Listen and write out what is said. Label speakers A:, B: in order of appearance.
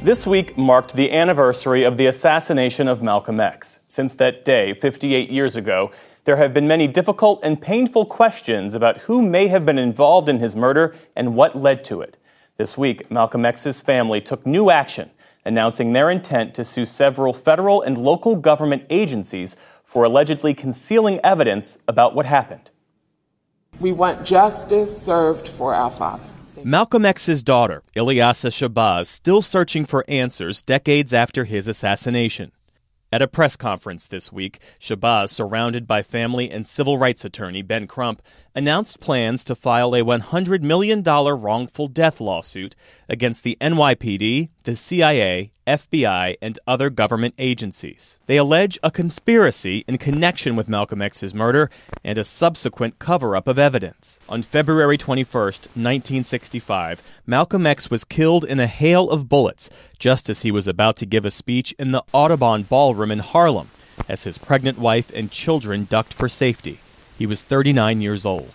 A: This week marked the anniversary of the assassination of Malcolm X. Since that day, 58 years ago, there have been many difficult and painful questions about who may have been involved in his murder and what led to it. This week, Malcolm X's family took new action, announcing their intent to sue several federal and local government agencies for allegedly concealing evidence about what happened.
B: We want justice served for our father.
A: Malcolm X's daughter, Ilyasah Shabazz, still searching for answers decades after his assassination. At a press conference this week, Shabazz, surrounded by family and civil rights attorney Ben Crump, announced plans to file a $100 million wrongful death lawsuit against the NYPD, the CIA, FBI, and other government agencies. They allege a conspiracy in connection with Malcolm X's murder and a subsequent cover-up of evidence. On February 21, 1965, Malcolm X was killed in a hail of bullets just as he was about to give a speech in the Audubon Ballroom in Harlem, as his pregnant wife and children ducked for safety. He was 39 years old.